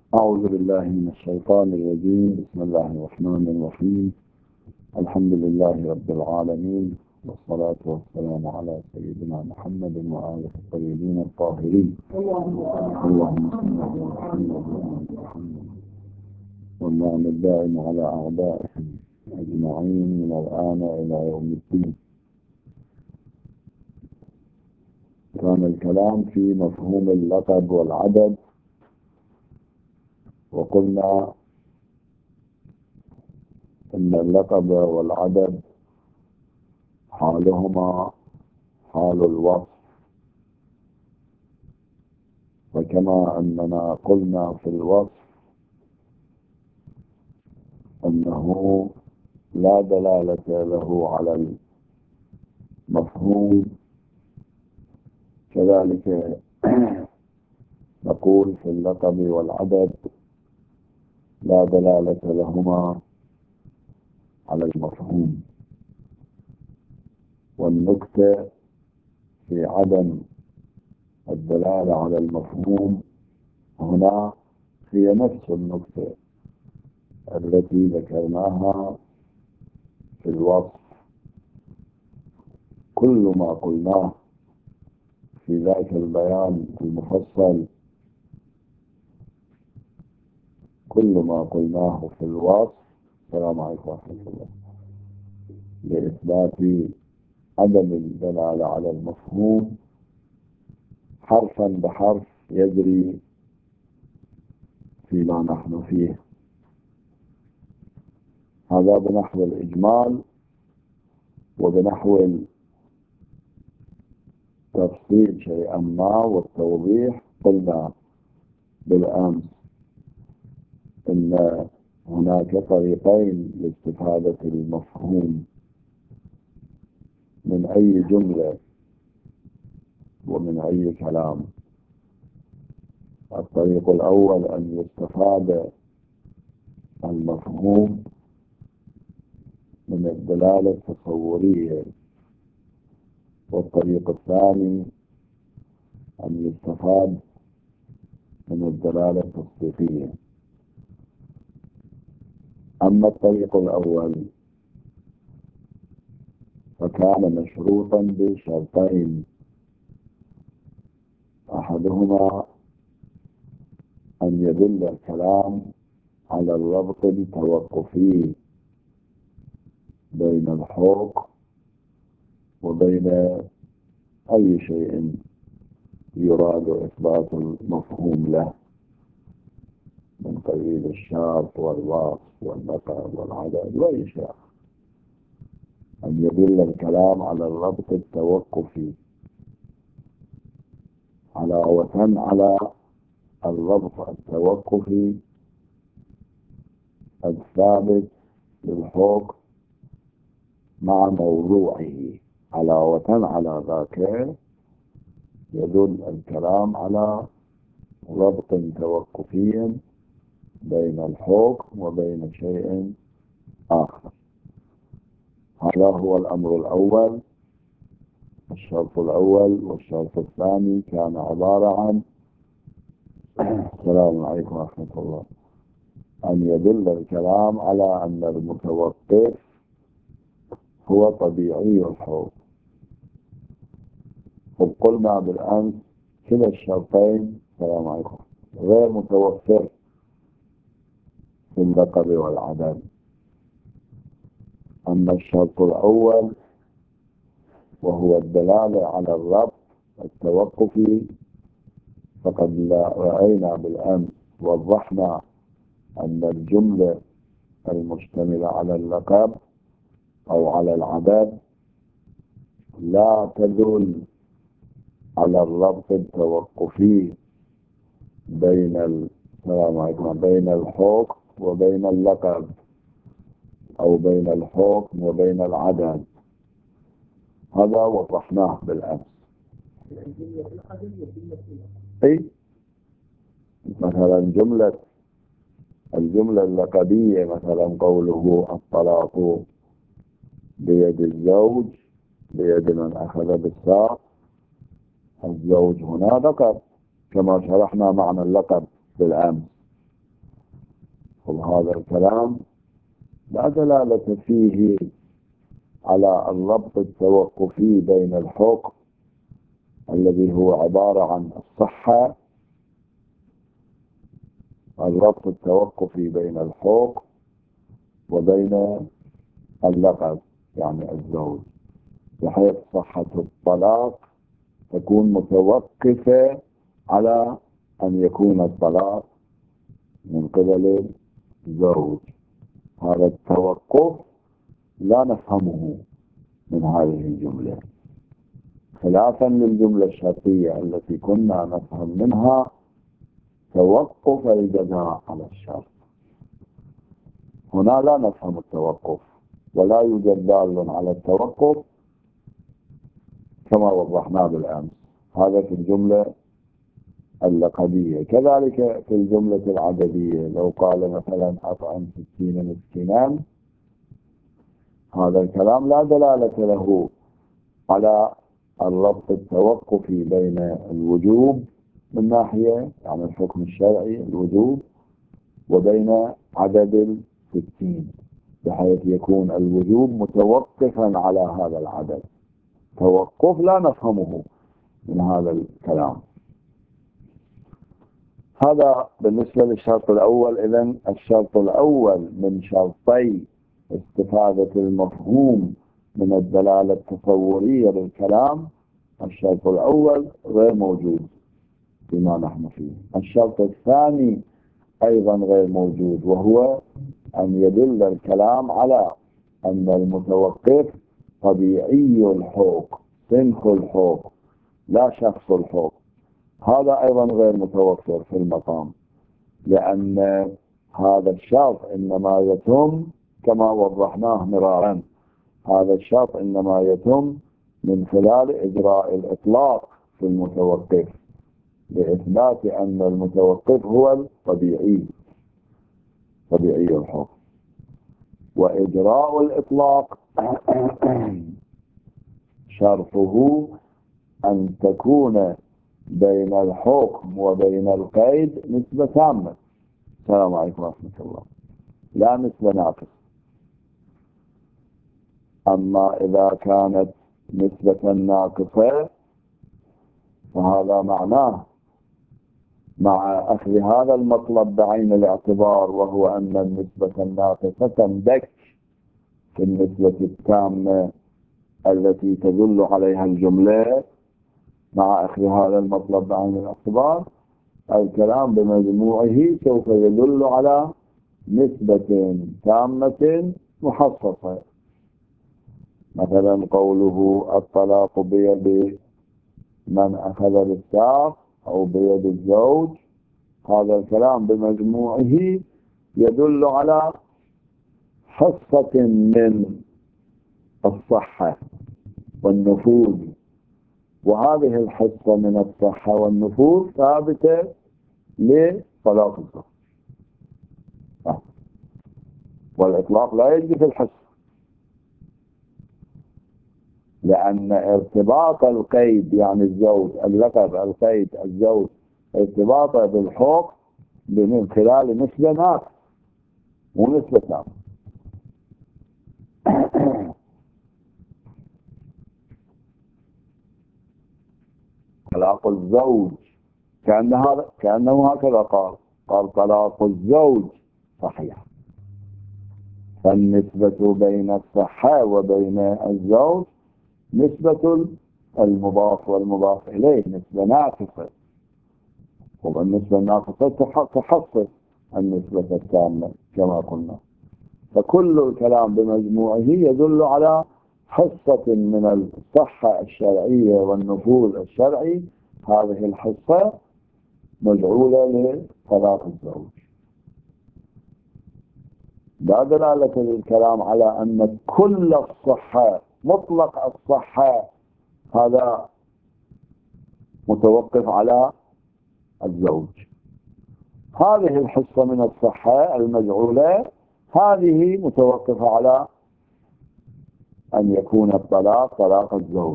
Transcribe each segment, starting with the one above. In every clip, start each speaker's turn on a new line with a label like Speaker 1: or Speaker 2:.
Speaker 1: أعوذ بالله من الشيطان الرجيم. بسم الله الرحمن الرحيم. الحمد لله رب العالمين، والصلاة والسلام على سيدنا محمد وآله الطيبين الطاهرين. اللهم صل على محمد وآل محمد، والنعم الدائم على أعدائهم أجمعين من الآن إلى يوم الدين. كان الكلام في مفهوم اللقب والعدد، وقلنا إن اللقب والعدد حالهما حال الوصف، وكما أننا قلنا في الوصف أنه لا دلالة له على المفهوم، كذلك نقول في اللقب والعدد لا دلالة لهما على المفهوم. والنكتة في عدم الدلالة على المفهوم هنا هي نفس النكتة التي ذكرناها في الوصف. كل ما قلناه في ذاك البيان المفصل، كل ما قلناه في الوصف، السلام عليكم ورحمة الله، لإثبات عدم الدلالة على المفهوم حرفا بحرف يجري فيما نحن فيه. هذا بنحو الإجمال، وبنحو التفصيل شيئا ما والتوضيح قلنا بالأمس إن هناك طريقين لاستفادة المفهوم من أي جملة ومن أي كلام. الطريق الأول أن يستفاد المفهوم من الدلالة التصورية، والطريق الثاني أن يستفاد من الدلالة التصديقية. أما الطريق الأول فكان مشروطا بشرطين: أحدهما أن يدل الكلام على الربط التوقفي بين الحق وبين أي شيء يراد إثبات المفهوم له من قبيل الشرط والوصف والنقل والعدد وأي شيء. أن يدل الكلام على الربط التوقفي علاوة على الربط التوقفي الثابت للحكم مع موضوعه. علاوة على ذاك يدل الكلام على ربط توقفي بين الحكم وبين شيء آخر. هذا هو الأمر الأول، الشرط الأول. والشرط الثاني كان عبارة عن السلام عليكم ورحمة الله، أن يدل الكلام على أن المتوقف هو طبيعي الحكم. وقلنا بالأمس كلا الشرطين السلام عليكم غير متوفر في اللقب والعدد. أما الشرط الأول وهو الدلالة على الربط التوقفي فقد رأينا بالأمس وضحنا أن الجملة المشتملة على اللقب أو على العدد لا تدل على الربط التوقفي بين بين الحكم وبين اللقب، أو بين الحكم وبين العدد. هذا وضحناه بالأمس. أي مثلا الجملة اللقبية، مثلا قوله الطلاق بيد الزوج، بيد من أخذ بالساق. الزوج هنا لقب كما شرحنا معنى اللقب بالأمس. وهذا الكلام لا دلالة فيه على الربط التوقفي بين الحكم الذي هو عبارة عن الصحة، الربط التوقفي بين الحكم وبين اللقب يعني الزوج، بحيث صحة الطلاق تكون متوقفة على أن يكون الطلاق من قبل الزوج. هذا التوقف لا نفهمه من هذه الجملة، خلافا للجملة الشرطية التي كنا نفهم منها توقف الجزاء على الشرط. هنا لا نفهم التوقف، ولا يوجد دال على التوقف كما وضحنا بالأمس. هذا في الجملة اللقبية. كذلك في الجملة العددية، لو قال مثلا أطعم 60 مسكينا، هذا الكلام لا دلالة له على الربط التوقفي بين الوجوب من ناحية يعني الحكم الشرعي الوجوب، وبين عدد 60 بحيث يكون الوجوب متوقفا على هذا العدد. توقف لا نفهمه من هذا الكلام. هذا بالنسبة للشرط الأول. إذن الشرط الأول من شرطي استفادة المفهوم من الدلالة التصورية للكلام، الشرط الأول غير موجود فيما نحن فيه. الشرط الثاني أيضا غير موجود، وهو أن يدل الكلام على أن المتوقف طبيعي الحكم، سنخ الحكم لا شخص الحكم. هذا أيضا غير متوفر في المقام، لأن هذا الشرط إنما يتم كما وضحناه مرارا، هذا الشرط إنما يتم من خلال إجراء الإطلاق في المتوقف لإثبات أن المتوقف هو الطبيعي طبيعي الحكم. وإجراء الإطلاق شرطه أن تكون بين الحكم وبين القيد نسبة تامة. السلام عليكم ورحمة الله. لا نسبة ناقصة. أما إذا كانت نسبة ناقصة فهذا معناه مع أخذ هذا المطلب بعين الاعتبار، وهو أن النسبة الناقصة تندك في النسبة التامة التي تدل عليها الجملة. مع أخذ هذا المطلب بعين الاعتبار الكلام بمجموعه سوف يدل على نسبة تامة محصصة. مثلا قوله الطلاق بيد من أخذ بالساق أو بيد الزوج، هذا الكلام بمجموعه يدل على حصة من الصحة والنفوذ، وهذه الحصة من الصحة والنفوذ ثابتة لطلاق الزوج، والإطلاق لا يجري في الحصة، لأن ارتباط القيد يعني الزوج اللقب القيد الزوج ارتباطه بالحكم من خلال نسبة ناقصة مو نسبة تامة. طلاق الزوج كأنه هكذا قال طلاق الزوج صحيح، فالنسبة بين الصحة وبين الزوج نسبة المضاف والمضاف إليه نسبة ناقصة، والنسبة الناقصة تحصل النسبة التامة كما قلنا. فكل الكلام بمجموعه يدل على حصة من الصحة الشرعية والنفوذ الشرعي، هذه الحصة مجعولة لطلاق الزوج. لا دلالة للكلام على أن كل الصحة مطلق الصحة هذا متوقف على الزوج. هذه الحصة من الصحة المجعولة هذه متوقفة على أن يكون الطلاق طلاق الزوج.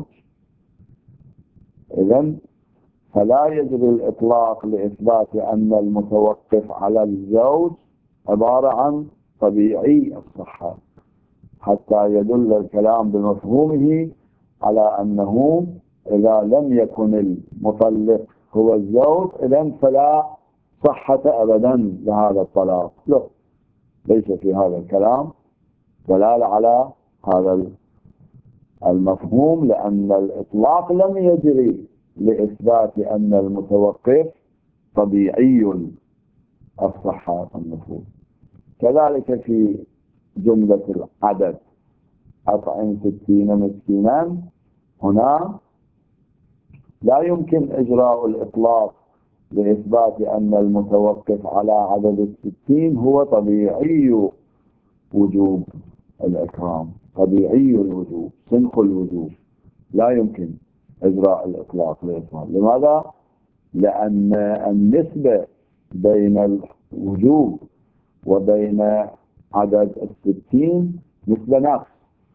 Speaker 1: إذن فلا يجري الإطلاق لإثبات أن المتوقف على الزوج عبارة عن طبيعي الصحة، حتى يدل الكلام بمفهومه على أنه إذا لم يكن المطلق هو الزوج إذن فلا صحة أبدا لهذا الطلاق. لا، ليس في هذا الكلام دلالة على هذا المفهوم، لأن الإطلاق لم يجري لإثبات أن المتوقف طبيعي الصحة المفروض. كذلك في جملة العدد أطعم 60 مسكينا، هنا لا يمكن إجراء الإطلاق لإثبات أن المتوقف على عدد 60 هو طبيعي وجوب الإكرام، طبيعي الوجوب، سنخ الوجوب، لا يمكن إجراء الإطلاق لإثبات. لماذا؟ لأن النسبة بين الوجوب وبين عدد 60 نسبة نقص.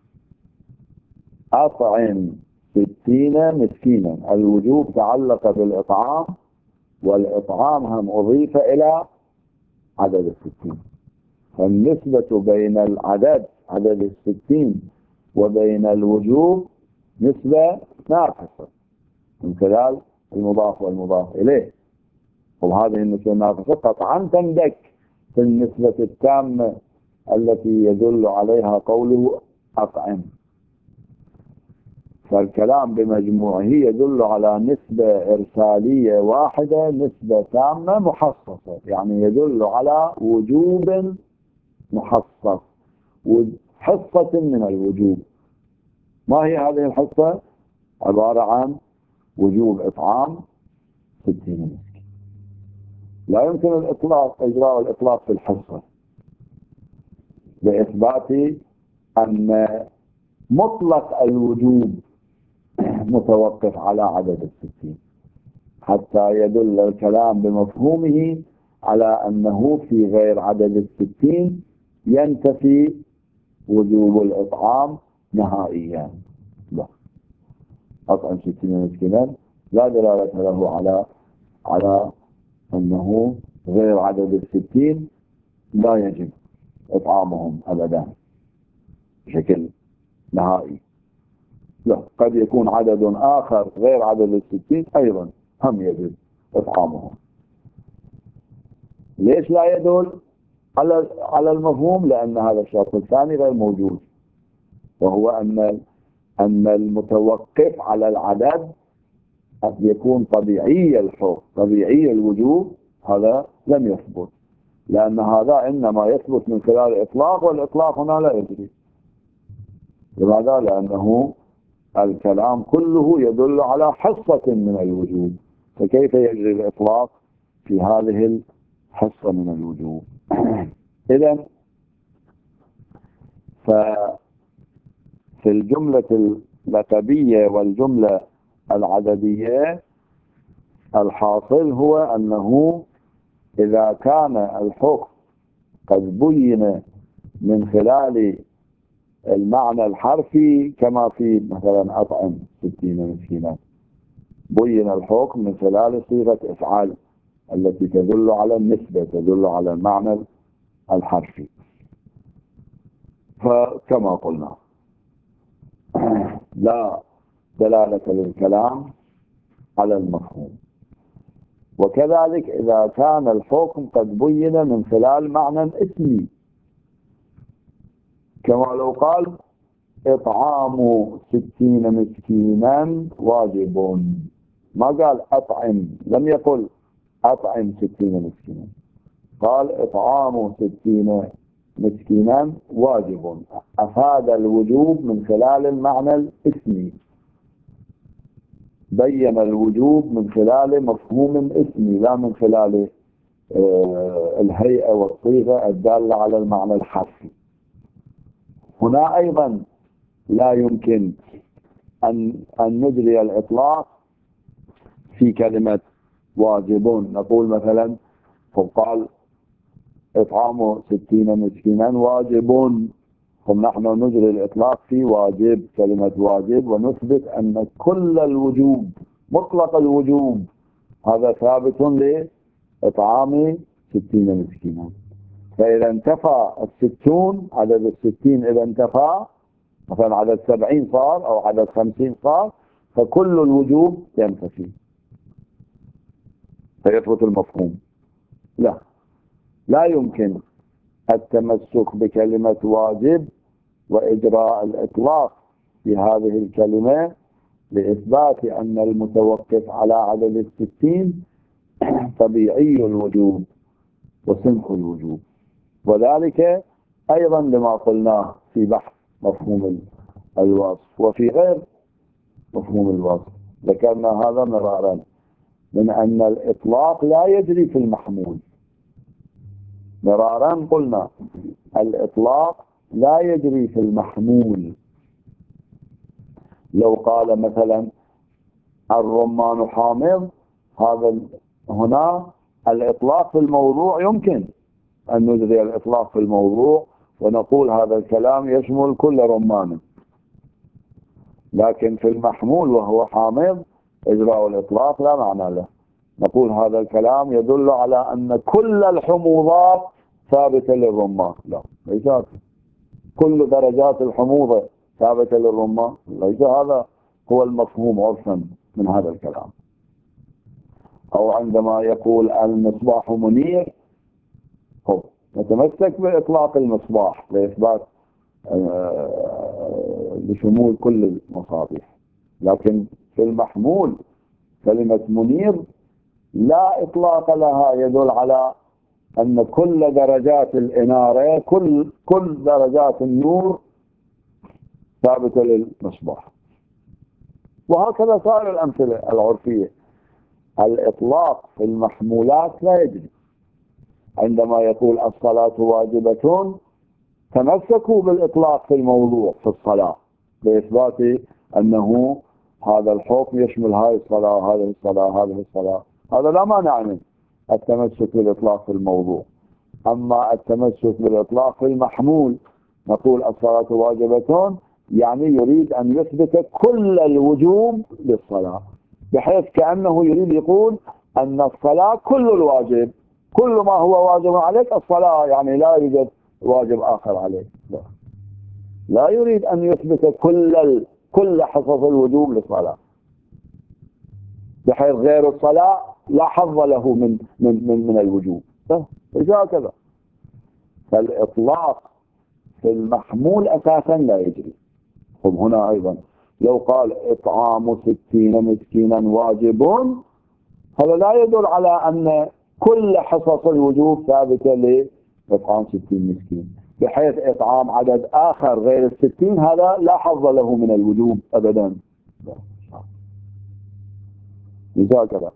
Speaker 1: أطعم 60 مسكينا، الوجوب تعلق بالإطعام، والإطعام هم أضيف إلى عدد 60، فالنسبة بين العدد عدد 60 وبين الوجوب نسبة ناقصة من خلال المضاف والمضاف إليه، وهذه النسبة الناقصة قطعا تندك في النسبة التامة التي يدل عليها قوله أطعم. فالكلام بمجموعه يدل على نسبة إرسالية واحدة، نسبة تامة محصصة، يعني يدل على وجوب محصص، حصة من الوجوب. ما هي هذه الحصة؟ عبارة عن وجوب إطعام 60 مسكين. لا يمكن الإطلاق، إجراء الإطلاق في الحصة لإثبات أن مطلق الوجوب متوقف على عدد 60، حتى يدل الكلام بمفهومه على أنه في غير عدد 60 ينتفي وجوب الإطعام نهائيا. لا، أطعم 60 مسكينا لا دلالة له على أنه غير عدد 60 لا يجب إطعامهم أبدا بشكل نهائي. لا، قد يكون عدد آخر غير عدد 60 أيضا هم يجب إطعامهم. ليش لا يدل على المفهوم؟ لأن هذا الشرط الثاني غير موجود، وهو أن المتوقف على العدد قد يكون طبيعي الحكم، طبيعي الوجوب، هذا لم يثبت، لأن هذا إنما يثبت من خلال الإطلاق، والإطلاق هنا لا يجري. لماذا؟ لأنه الكلام كله يدل على حصة من الوجوب، فكيف يجري الإطلاق في هذه الحصة من الوجوب؟ إذن في الجملة اللقبية والجملة العددية الحاصل هو أنه إذا كان الحكم قد بين من خلال المعنى الحرفي كما في مثلا أطعم 60 مسكينا، بين الحكم من خلال صيغة إفعال التي تدل على النسبة، تدل على المعنى الحرفي، فكما قلنا لا دلالة للكلام على المفهوم. وكذلك إذا كان الحكم قد بين من خلال معنى اسمي، كما لو قال إطعام 60 مسكينا واجب، ما قال أطعم، لم يقل أطعم 60 مسكينا، قال إطعام 60 مسكينا واجب، أفاد الوجوب من خلال المعنى الاسمي، بين الوجوب من خلال مفهوم اسمي لا من خلال الهيئة والصيغة الدالة على المعنى الحرفي. هنا أيضا لا يمكن أن نجري الإطلاق في كلمة واجبون، نقول مثلا فقال إطعام 60 مسكينا واجبون، نحن نجري الإطلاق في واجب، كلمة واجب، ونثبت أن كل الوجوب مطلق الوجوب هذا ثابت لإطعام 60 مسكينا. فإذا انتفى الستون، عدد الستين إذا انتفى، مثلا عدد 70 صار أو عدد 50 صار، فكل الوجوب ينتفي فيثبت المفهوم. لا يمكن التمسك بكلمة واجب وإجراء الإطلاق في هذه الكلمة لإثبات أن المتوقف على عدد الستين طبيعي الوجوب وسنخ الوجوب، وذلك أيضا لما قلناه في بحث مفهوم الوصف وفي غير مفهوم الوصف. ذكرنا هذا مرارا من أن الإطلاق لا يجري في المحمول. مرارا قلنا الإطلاق لا يجري في المحمول. لو قال مثلا الرمان حامض، هذا هنا الإطلاق في الموضوع يمكن أن نجري الإطلاق في الموضوع ونقول هذا الكلام يشمل كل رمان، لكن في المحمول وهو حامض إجراء الإطلاق لا معنى له. نقول هذا الكلام يدل على أن كل الحموضات ثابتة للرمان، لا ليس كل درجات الحموضة ثابتة للرمان، ليس هذا هو المفهوم عرفا من هذا الكلام. أو عندما يقول المصباح منير، هو نتمسك بإطلاق المصباح لإثبات لشمول كل المصابيح، لكن في المحمول كلمة منير لا إطلاق لها يدل على أن كل درجات الإنارة كل درجات النور ثابتة للمصباح. وهكذا صار الأمثلة العرفية. الإطلاق في المحمولات لا يجري. عندما يقول الصلاة واجبة تمسكوا بالإطلاق في الموضوع في الصلاة لإثبات أنه هذا الحكم يشمل هذه الصلاة هذه الصلاة هذه الصلاة، هذا لا مانع من التمسك بالإطلاق في الموضوع. أما التمسك بالإطلاق في المحمول، نقول الصلاة واجبة، يعني يريد أن يثبت كل الوجوب للصلاة، بحيث كأنه يريد يقول أن الصلاة كل الواجب، كل ما هو واجب عليك الصلاة، يعني لا يوجد واجب آخر عليك. لا يريد أن يثبت كل حصص الوجوب للصلاة، بحيث غير الصلاة لا حظ له من الوجوب. ليس هكذا. فالإطلاق في المحمول أساسا لا يجري. هنا أيضا لو قال إطعام 60 مسكينا واجب، هذا لا يدل على أن كل حصص الوجوب ثابتة لإطعام 60 مسكين، بحيث إطعام عدد آخر غير 60 هذا لا حظ له من الوجوب أبدا. هكذا.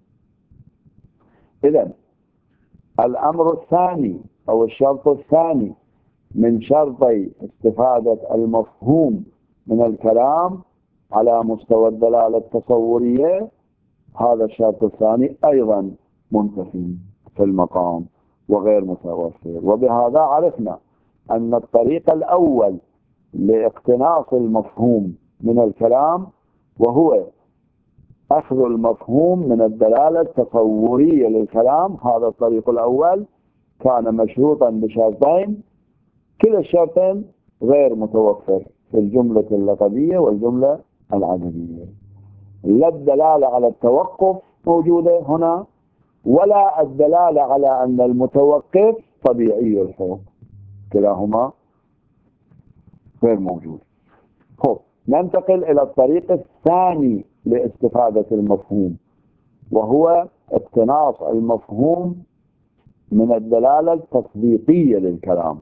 Speaker 1: إذن الأمر الثاني أو الشرط الثاني من شرطي استفادة المفهوم من الكلام على مستوى الدلالة التصورية، هذا الشرط الثاني أيضا منتفي في المقام وغير متوفر. وبهذا عرفنا أن الطريق الأول لاقتناص المفهوم من الكلام وهو أخذ المفهوم من الدلالة التصورية للكلام، هذا الطريق الأول كان مشروطا بشرطين، كلا الشرطين غير متوفر في الجملة اللقبية والجملة العددية. لا الدلالة على التوقف موجودة هنا، ولا الدلالة على أن المتوقف طبيعي الحكم، كلاهما غير موجود. ننتقل إلى الطريق الثاني لاستفادة المفهوم، وهو اقتناص المفهوم من الدلالة التطبيقية للكلام.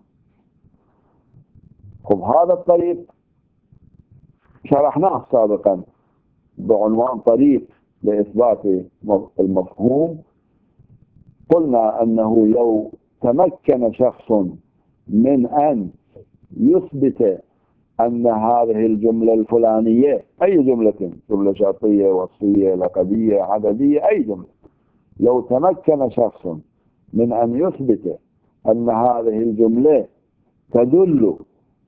Speaker 1: هذا الطريق شرحناه سابقا بعنوان طريق لإثبات المفهوم. قلنا أنه لو تمكن شخص من أن يثبت أن هذه الجملة الفلانية، أي جملة، جملة شرطية وصفية لقبية عددية، أي جملة، لو تمكن شخص من أن يثبت أن هذه الجملة تدل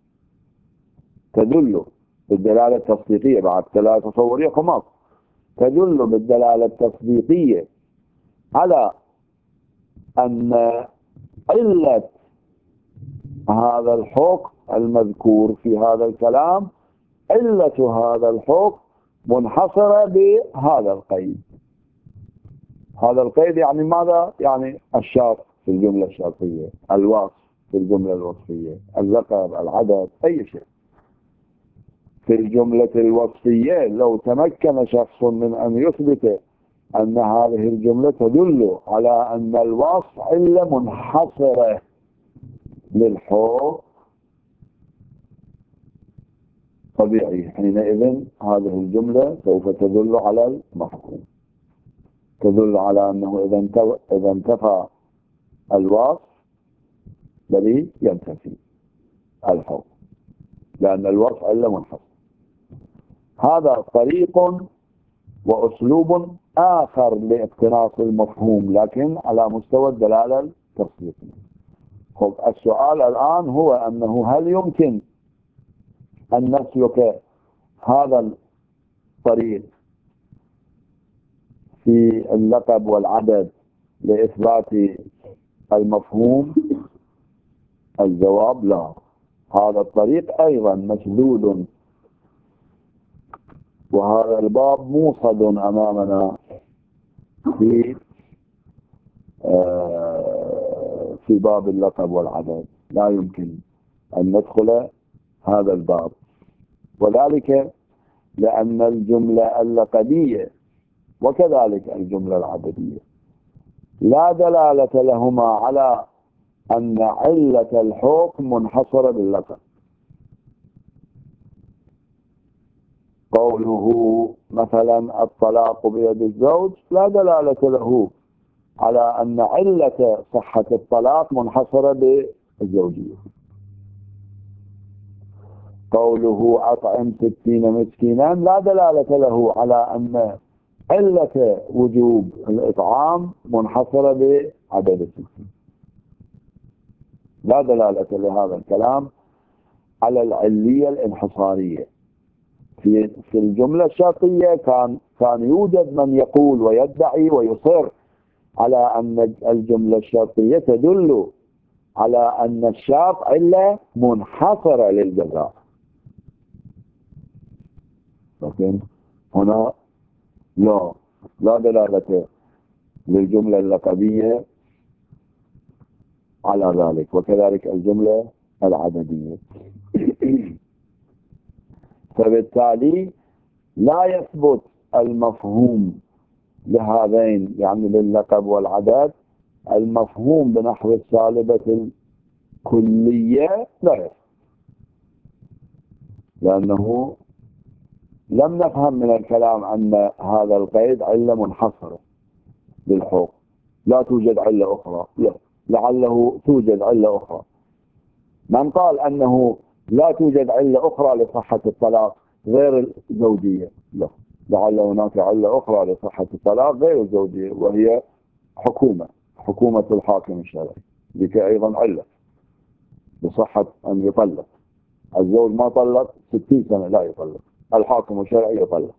Speaker 1: بالدلالة التصديقية، بعد دلالة تصورية خماس، تدل بالدلالة التصديقية على أن علة هذا الحكم المذكور في هذا الكلام علة هذا الحكم منحصرة بهذا القيد. هذا القيد يعني ماذا؟ يعني الشرط في الجملة الشرطية، الوصف في الجملة الوصفية، اللقب، العدد، أي شيء. في الجملة الوصفية لو تمكن شخص من أن يثبت أن هذه الجملة تدل على أن الوصف علة منحصرة للحكم، طبيعي حينئذ هذه الجملة سوف تدل على المفهوم، تدل على أنه إذا انتفى الوصف الذي ينتفي الحكم، لأن الوصف علة منحصرة. هذا طريق وأسلوب آخر لاقتناص المفهوم، لكن على مستوى الدلالة التصريفية. خب السؤال الآن هو أنه هل يمكن أن نسلك هذا الطريق في اللقب والعدد لإثبات المفهوم؟ الجواب لا. هذا الطريق أيضا مسدود، وهذا الباب موصد أمامنا في باب اللقب والعدد، لا يمكن أن ندخل هذا الباب، وذلك لأن الجملة اللقبية وكذلك الجملة العددية لا دلالة لهما على أن علة الحكم منحصرة باللقب. قوله مثلا الطلاق بيد الزوج لا دلالة له على أن علة صحة الطلاق منحصرة بالزوجية. قوله أطعم 60 مسكينا لا دلالة له على أن علة وجوب الإطعام منحصرة بعدد 60. لا دلالة لهذا الكلام على العلية الانحصارية. في الجملة الشرطية كان يوجد من يقول ويدعي ويصر على أن الجملة الشرطية تدل على أن الشرط علة منحصرة للجزاء، لكن هنا لا دلالة للجملة اللقبية على ذلك، وكذلك الجملة العددية. فبالتالي لا يثبت المفهوم لهذين، يعني لللقب والعدد، المفهوم بنحو السالبة الكلية لا يثبت، لأنه لم نفهم من الكلام أن هذا القيد علة منحصرة للحكم، لا توجد علة أخرى. لا، لعله توجد علة أخرى. من قال أنه لا توجد علة أخرى لصحة الطلاق غير الزوجية؟ لا، لعل هناك علة أخرى لصحة الطلاق غير الزوجية، وهي حكومة الحاكم الشرعي، ذيك أيضا علة بصحة أن يطلق. الزوج ما طلق 60 سنة لا يطلق، الحاكم الشرعي يطلق.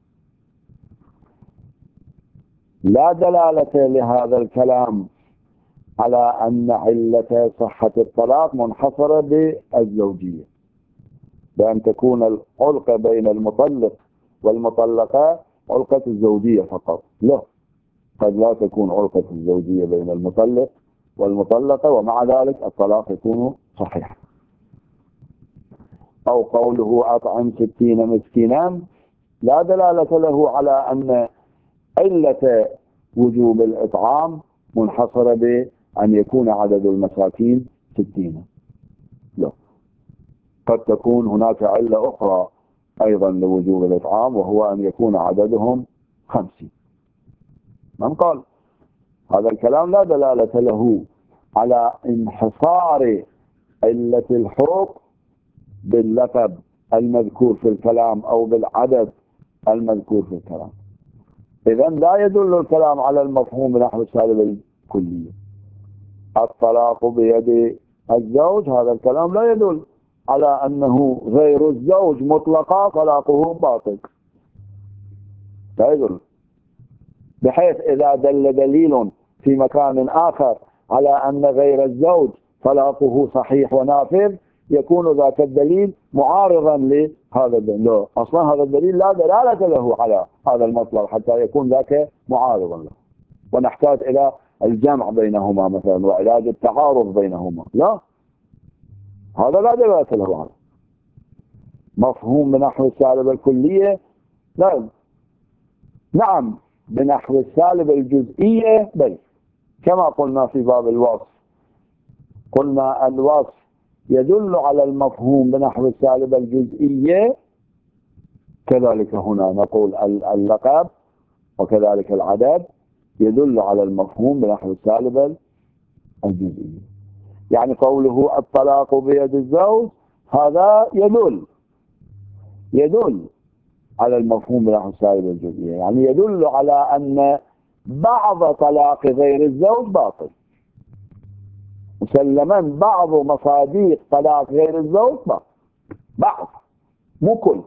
Speaker 1: لا دلالة لهذا الكلام على أن علة صحة الطلاق منحصرة بالزوجية، بأن تكون العلقة بين المطلق والمطلقة علقة الزوجية فقط. لا، قد لا تكون علقة الزوجية بين المطلق والمطلقة ومع ذلك الطلاق يكون صحيحا. أو قوله أطعم 60 مسكينا لا دلالة له على أن علة وجوب الإطعام منحصرة بأن يكون عدد المساكين 60. لا، قد تكون هناك علة أخرى أيضا لوجوب الإطعام، وهو أن يكون عددهم 50. من قال هذا الكلام لا دلالة له على انحصار علة الحكم باللقب المذكور في الكلام أو بالعدد المذكور في الكلام. إذن لا يدل الكلام على المفهوم بنحو السالبة الكلية. الطلاق بيد الزوج، هذا الكلام لا يدل على أنه غير الزوج مطلقا طلاقه باطل، لا يدل. بحيث إذا دل دليل في مكان آخر على أن غير الزوج طلاقه صحيح ونافذ يكون ذاك الدليل معارضا لهذا الدليل. لا، أصلا هذا الدليل لا دلالة له على هذا المطلب حتى يكون ذاك معارضا له، ونحتاج إلى الجمع بينهما مثلا وعلاج التعارض بينهما. لا، هذا لا دلالة له على مفهوم بنحو السالب الكلية. لا، نعم بنحو السالب الجزئية بل، كما قلنا في باب الوصف، قلنا الوصف يدل على المفهوم بنحو السالب الجزئية، كذلك هنا نقول اللقب وكذلك العدد يدل على المفهوم بنحو السالب الجزئية. يعني قوله الطلاق بيد الزوج هذا يدل على المفهوم بنحو السالب الجزئية، يعني يدل على أن بعض طلاق غير الزوج باطل، مسلما بعض مصاديق طلاق غير الزوج باطل، بعض مو كل.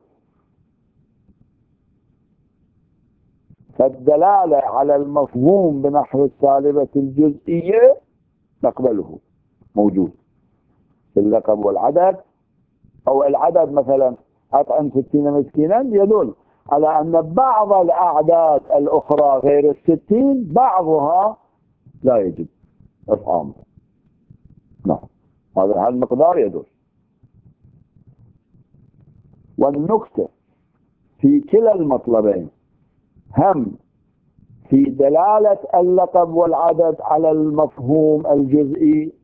Speaker 1: فالدلالة على المفهوم بنحو السالبة الجزئية نقبله، موجود في اللقب والعدد. أو العدد مثلا أطعم 60 مسكينا يدل على أن بعض الأعداد الأخرى غير 60 بعضها لا يجب إطعامه. نعم، هذا المقدار يدل. والنكتة في كلا المطلبين، هم في دلالة اللقب والعدد على المفهوم الجزئي،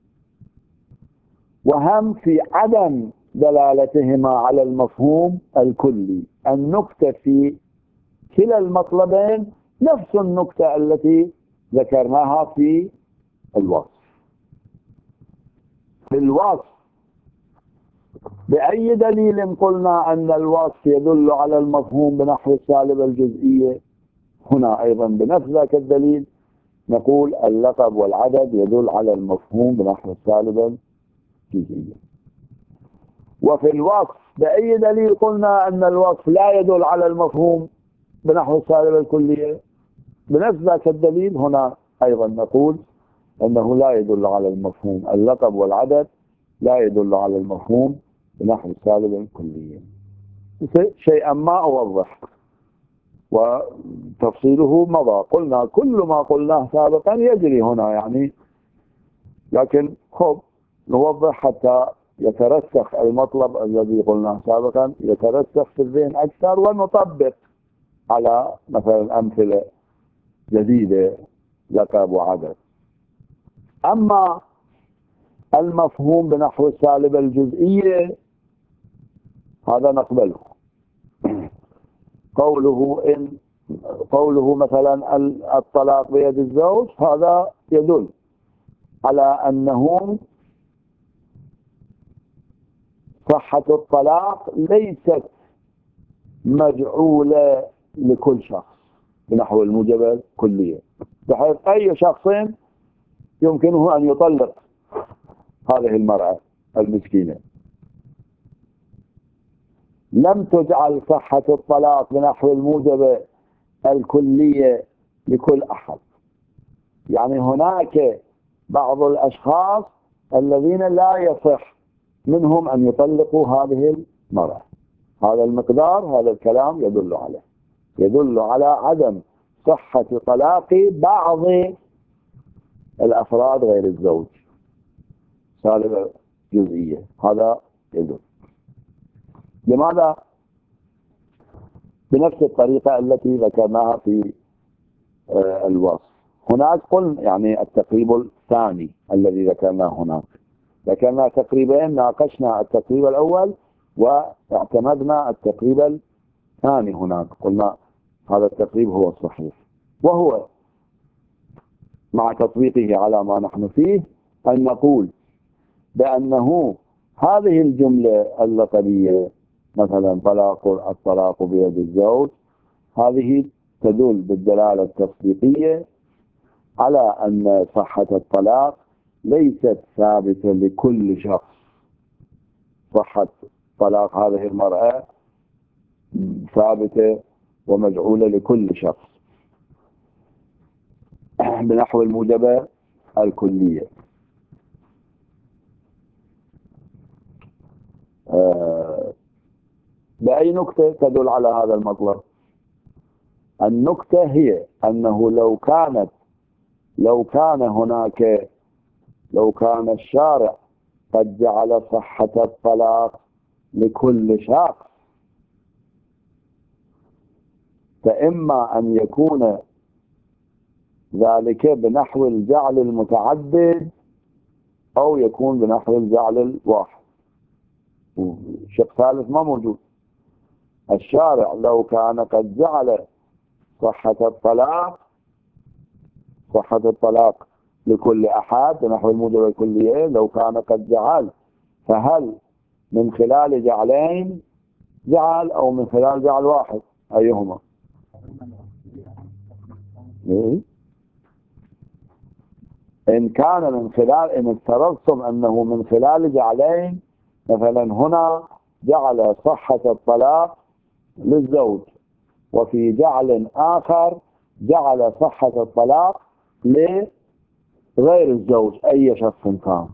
Speaker 1: وهم في عدم دلالتهما على المفهوم الكلي. النكتة في كلا المطلبين نفس النكتة التي ذكرناها في الوصف. في الوصف بأي دليل قلنا أن الوصف يدل على المفهوم بنحو السالب الجزئية؟ هنا أيضا بنفس ذاك الدليل نقول اللقب والعدد يدل على المفهوم بنحو السالب الجزئية. وفي الوصف بأي دليل قلنا أن الوصف لا يدل على المفهوم بنحو السالب الكلية؟ بنفس ذاك الدليل هنا أيضا نقول أنه لا يدل على المفهوم، اللقب والعدد لا يدل على المفهوم بنحو السالب الكلية. شيئا ما أوضح وتفصيله مضى. قلنا كل ما قلناه سابقا يجري هنا يعني، لكن خب نوضح حتى يترسخ المطلب الذي قلناه سابقا، يترسخ في الذهن أكثر، ونطبق على مثلا أمثلة جديدة لقب وعدد. أما المفهوم بنحو السالب الجزئية هذا نقبله. قوله مثلا الطلاق بيد الزوج هذا يدل على أنه صحة الطلاق ليست مجعولة لكل شخص بنحو الموجبة الكلية، بحيث أي شخص يمكنه أن يطلق هذه المرأة المسكينة. لم تجعل صحة الطلاق بنحو الموجبة الكلية لكل أحد. يعني هناك بعض الأشخاص الذين لا يصح منهم أن يطلقوا هذه المرأة. هذا المقدار، هذا الكلام يدل على عدم صحة طلاق بعض الأفراد غير الزوج، سالبة جزئية. هذا يدل. لماذا؟ بنفس الطريقة التي ذكرناها في الوصف. هناك قلنا يعني التقريب الثاني الذي ذكرناه هناك، ذكرنا تقريبين، ناقشنا التقريب الأول واعتمدنا التقريب الثاني هناك. قلنا هذا التقريب هو الصحيح، وهو مع تطبيقه على ما نحن فيه أن نقول بأنه هذه الجملة اللقبية مثلا الطلاق بيد الزوج، هذه تدل بالدلالة التصديقية على أن صحة الطلاق ليست ثابتة لكل شخص. صحة طلاق هذه المرأة ثابتة ومجعولة لكل شخص بنحو الموجبة الكلية. أي نكتة تدل على هذا المطلب؟ النكتة هي أنه لو كان الشارع قد جعل صحة الطلاق لكل شخص، فإما أن يكون ذلك بنحو الجعل المتعدد أو يكون بنحو الجعل الواحد. شق ثالث ما موجود. الشارع لو كان قد جعل صحة الطلاق لكل أحد بنحو الموجب الكلية، لو كان قد جعل، فهل من خلال جعلين جعل أو من خلال جعل واحد؟ أيهما؟ إن كان من خلال، إن افترضتم أنه من خلال جعلين، مثلا هنا جعل صحة الطلاق للزوج، وفي جعل آخر جعل صحة الطلاق لغير الزوج أي شخص كان،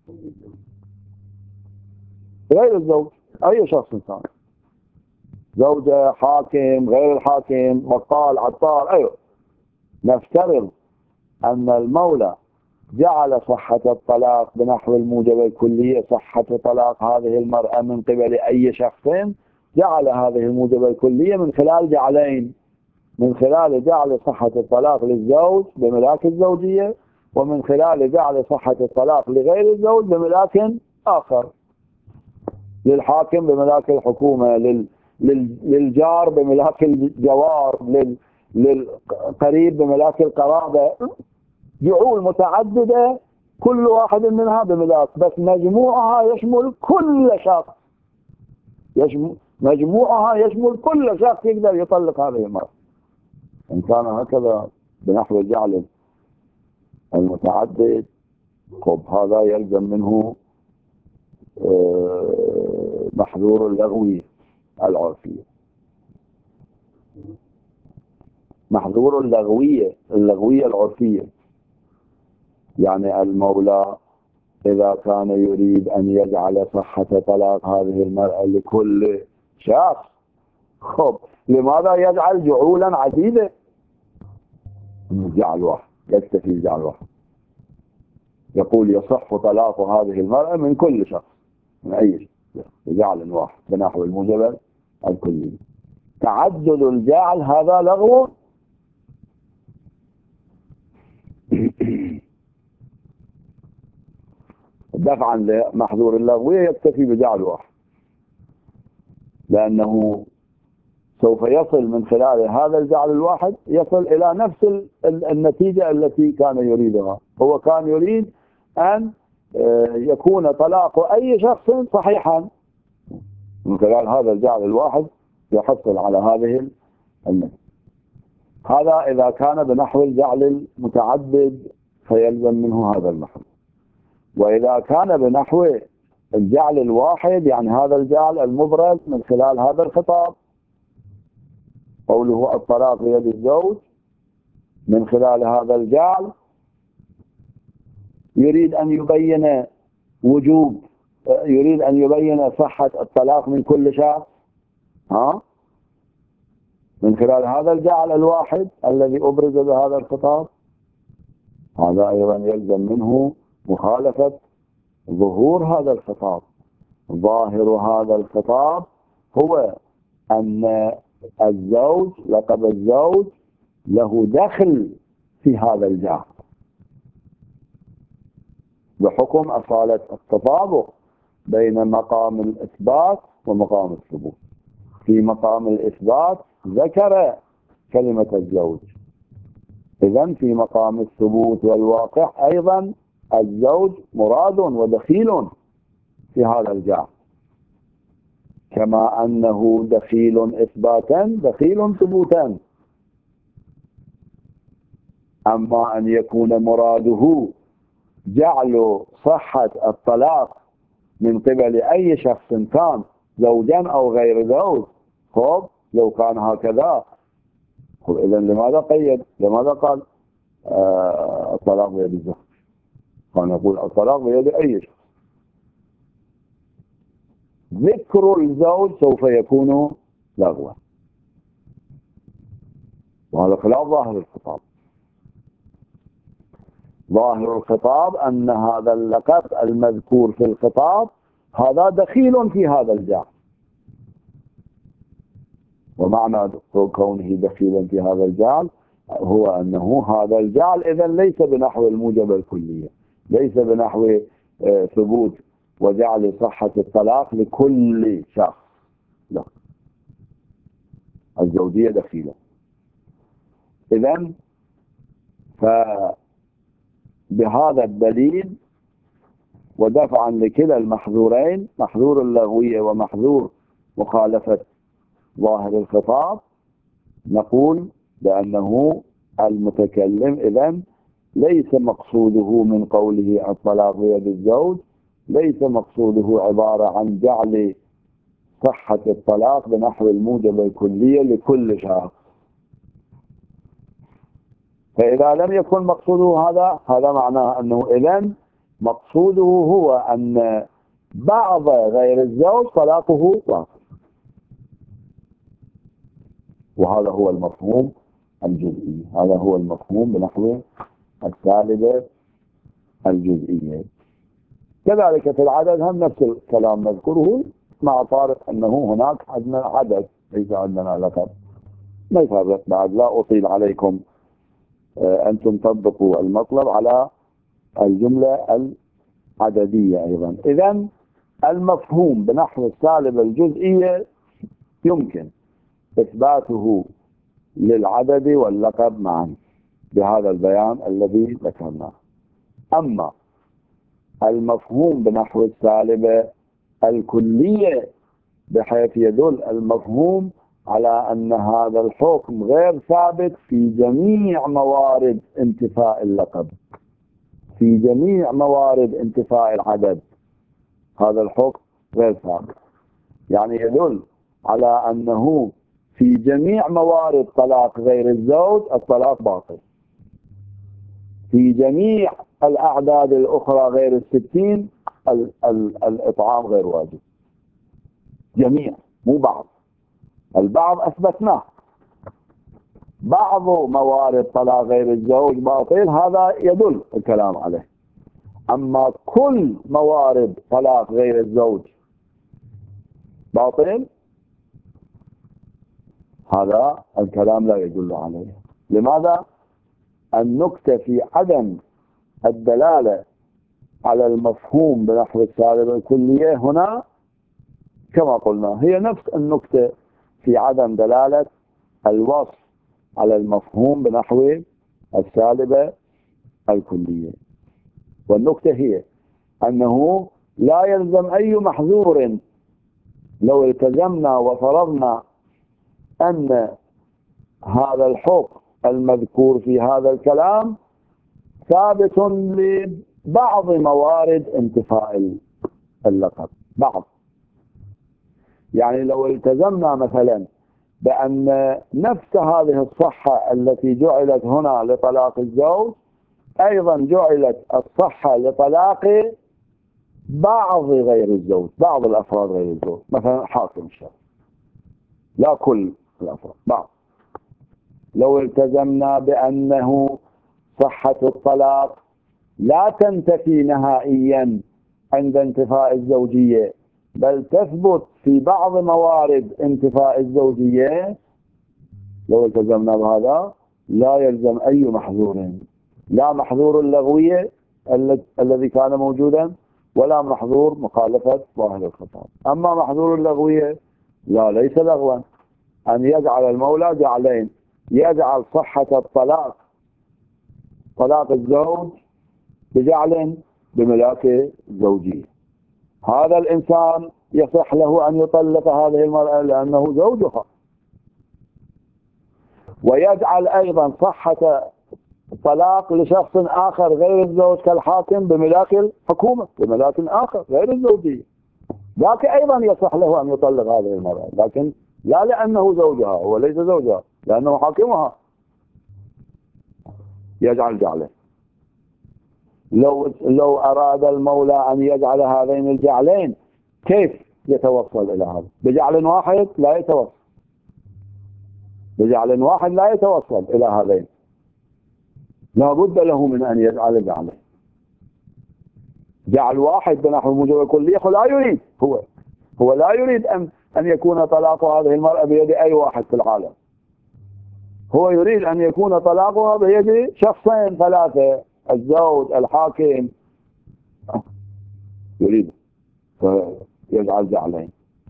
Speaker 1: غير الزوج أي شخص كان، زوجة، حاكم، غير الحاكم، بقال، عطار، أيوه. نفترض أن المولى جعل صحة الطلاق بنحو الموجب الكلية، صحة طلاق هذه المرأة من قبل أي شخص، جعل هذه الموجب الكلية من خلال جعلين، من خلال جعل صحة الطلاق للزوج بملاك الزوجية، ومن خلال جعل صحة الطلاق لغير الزوج بملاك آخر، للحاكم بملاك الحكومة، للجار بملاك الجوار، للقريب بملاك القرابة، جعول متعددة كل واحد منها بملاك، بس مجموعها يشمل كل شخص، مجموعها يشمل كل شخص يقدر يطلق هذه المرأة. إن كان هكذا بنحو الجعل المتعدد، خب هذا يلزم منه محظور اللغوية العرفية. محظور اللغوية العرفية، يعني المولى إذا كان يريد أن يجعل صحة طلاق هذه المرأة لكل شخص، خب لماذا يجعل جعولا عديدة؟ جعل واحد يكتفي بجعل واحد، يقول يصح طلاق هذه المرأة من كل شخص، من أي شخص، بجعل واحد بنحو الموجب الكلي. تعدد الجعل هذا لغو. دفعا لمحظور اللغوية يكتفي بجعل واحد، لأنه سوف يصل من خلال هذا الجعل الواحد، يصل إلى نفس النتيجة التي كان يريدها. هو كان يريد أن يكون طلاق أي شخص صحيحا، من خلال هذا الجعل الواحد يحصل على هذه النتيجة. هذا إذا كان بنحو الجعل المتعدد فيلزم منه هذا المحظور. وإذا كان بنحو الجعل الواحد، يعني هذا الجعل المبرز من خلال هذا الخطاب، قوله الطلاق بيد الزوج، من خلال هذا الجعل يريد أن يبين وجوب، يريد أن يبين صحة الطلاق من كل شخص، من خلال هذا الجعل الواحد الذي أبرز بهذا الخطاب، هذا أيضا يلزم منه مخالفة ظهور هذا الخطاب. ظاهر هذا الخطاب هو أن الزوج، لقب الزوج، له دخل في هذا الجعل بحكم أصالة التطابق بين مقام الإثبات ومقام الثبوت. في مقام الإثبات ذكر كلمة الزوج، إذن في مقام الثبوت والواقع أيضا الزوج مراد ودخيل في هذا الجعل، كما أنه دخيل إثباتا دخيل ثبوتا. أما أن يكون مراده جعل صحة الطلاق من قبل أي شخص كان، زوجا أو غير زوج، خب لو كان هكذا، إذن لماذا قيد؟ لماذا قال الطلاق بيد الزوج؟ كان يقول الطلاق بيد أي شخص. ذكر الزوج سوف يكون لغوا، وهذا خلاف ظاهر الخطاب. ظاهر الخطاب أن هذا اللقب المذكور في الخطاب هذا دخيل في هذا الجعل، ومعنى كونه دخيلا في هذا الجعل هو أنه هذا الجعل إذن ليس بنحو الموجب الكلية، ليس بنحو ثبوت وجعل صحة الطلاق لكل شخص، لا، الزوجية دخيلة. إذن فبهذا الدليل ودفعا لكلا المحظورين، محظور اللغوية ومحظور مخالفة ظاهر الخطاب، نقول بأنه المتكلم إذن ليس مقصوده من قوله الطلاق بيد الزوج، ليس مقصوده عبارة عن جعل صحة الطلاق بنحو الموجب الكلية لكل شخص. فإذا لم يكن مقصوده هذا معناه أنه إذن مقصوده هو أن بعض غير الزوج طلاقه باطل، وهذا هو المفهوم الجزئي، هذا هو المفهوم بنحو السالبة الجزئية. كذلك في العدد هم نفس الكلام نذكره، مع فارق أنه هناك عندنا عدد ليس عندنا لقب. ما يفرق بعد، لا أطيل عليكم، أنتم تطبقوا المطلب على الجملة العددية أيضا. إذن المفهوم بنحو السالبة الجزئية يمكن إثباته للعدد واللقب معا بهذا البيان الذي ذكرناه. أما المفهوم بنحو السالبة الكلية بحيث يدل المفهوم على أن هذا الحكم غير ثابت في جميع موارد انتفاء اللقب، في جميع موارد انتفاء العدد، هذا الحكم غير ثابت، يعني يدل على أنه في جميع موارد طلاق غير الزوج الطلاق باطل، في جميع الأعداد الأخرى غير الستين الإطعام غير واجب، جميع مو بعض، البعض أثبتناه، بعض موارد طلاق غير الزوج باطل هذا يدل الكلام عليه، أما كل موارد طلاق غير الزوج باطل هذا الكلام لا يدل عليه. لماذا؟ النكتة في عدم الدلالة على المفهوم بنحو السالبة الكلية هنا كما قلنا هي نفس النكتة في عدم دلالة الوصف على المفهوم بنحو السالبة الكلية. والنكتة هي أنه لا يلزم أي محظور لو التزمنا وفرضنا أن هذا الحكم المذكور في هذا الكلام ثابت لبعض موارد انتفاء اللقب، بعض، يعني لو التزمنا مثلا بأن نفس هذه الصحة التي جعلت هنا لطلاق الزوج أيضا جعلت الصحة لطلاق بعض غير الزوج، بعض الأفراد غير الزوج، مثلا حاكم الشرع، لا كل الأفراد، بعض. لو التزمنا بأنه صحة الطلاق لا تنتفي نهائيا عند انتفاء الزوجية بل تثبت في بعض موارد انتفاء الزوجية، لو التزمنا بهذا لا يلزم أي محظور، لا محظور اللغوية الذي كان موجودا ولا محظور مخالفة ظاهر الخطاب. أما محظور اللغوية لا، ليس لغوا أن يجعل المولى جعلين، يجعل صحة الطلاق طلاق الزوج بجعل بملاك زوجية، هذا الإنسان يصح له أن يطلق هذه المرأة لأنه زوجها، ويجعل أيضا صحة الطلاق لشخص آخر غير الزوج كالحاكم بملاك الحكومة، بملاك آخر غير الزوجية، ذاك أيضا يصح له أن يطلق هذه المرأة، لكن لا لأنه زوجها، هو ليس زوجها لأنه حاكمها، يجعل جعله. لو أراد المولى أن يجعل هذين الجعلين كيف يتوصل إلى هذا؟ بجعل واحد لا يتوصل، بجعل واحد لا يتوصل إلى هذين، لا بد له من أن يجعل جعلين. جعل واحد بنحو موجب الكلية لا يريد، هو لا يريد أن يكون طلاق هذه المرأة بيد أي واحد في العالم، هو يريد أن يكون طلاقها بيد شخصين ثلاثة، الزوج الحاكم، يريد فيجعل جعلين.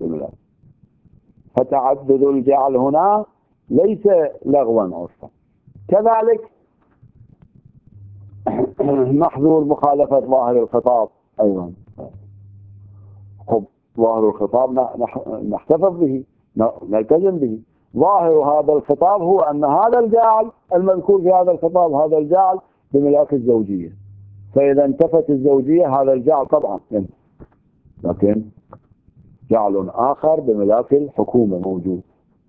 Speaker 1: فتعدد الجعل هنا ليس لغوا عرفا. كذلك محظور مخالفة ظاهر الخطاب أيضا. ظاهر الخطاب نحتفظ به، نلتزم به. ظاهر هذا الخطاب هو أن هذا الجعل المذكور في هذا الخطاب، هذا الجعل بملاك الزوجية، فإذا انتفت الزوجية هذا الجعل طبعا ينتهي. لكن جعل آخر بملاك الحكومة موجود،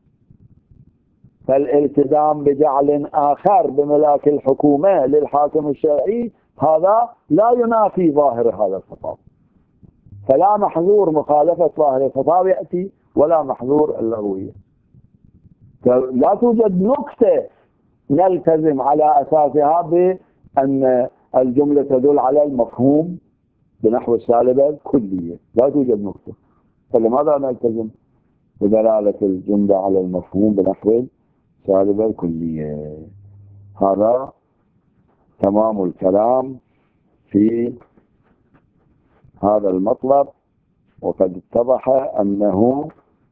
Speaker 1: فالالتزام بجعل آخر بملاك الحكومة للحاكم الشرعي هذا لا ينافي ظاهر هذا الخطاب. فلا محظور مخالفة ظاهر الخطاب يأتي ولا محظور اللغوية. لا توجد نكتة نلتزم على أساسها بأن الجملة تدل على المفهوم بنحو السالبة الكلية، لا توجد نكتة. فلماذا نلتزم بدلالة الجملة على المفهوم بنحو السالبة الكلية؟ هذا تمام الكلام في هذا المطلب. وقد اتضح أنه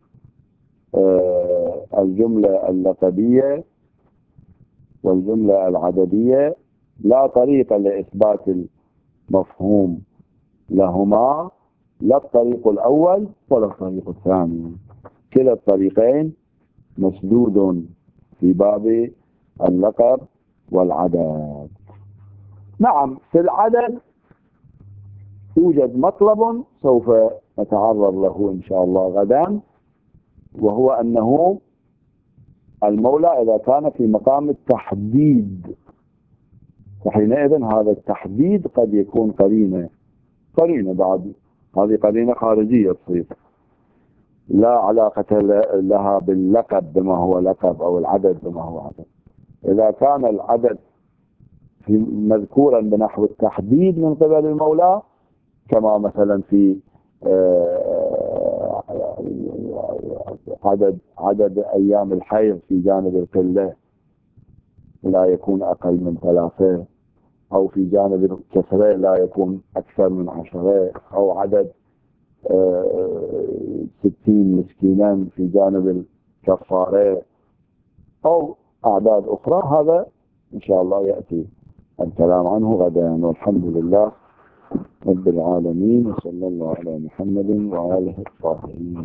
Speaker 1: الجملة اللقبية والجملة العددية لا طريق لإثبات المفهوم لهما، لا الطريق الأول ولا الطريق الثاني، كلا الطريقين مسدود في باب اللقب والعدد. نعم، في العدد يوجد مطلب سوف نتعرض له إن شاء الله غدا، وهو أنه المولى إذا كان في مقام التحديد، فحينئذ هذا التحديد قد يكون قرينة بعد، هذه قرينة خارجية تصير لا علاقة لها باللقب بما هو لقب أو العدد بما هو عدد. إذا كان العدد مذكورا بنحو التحديد من قبل المولى، كما مثلا في عدد أيام الحيض في جانب القلة لا يكون أقل من 3، أو في جانب الكسرة لا يكون أكثر من 10، أو عدد 60 مسكينا في جانب الكفارة، أو أعداد أخرى. هذا إن شاء الله يأتي الكلام عنه غدا. والحمد لله رب العالمين، وصلى الله على محمد وآله الطاهرين.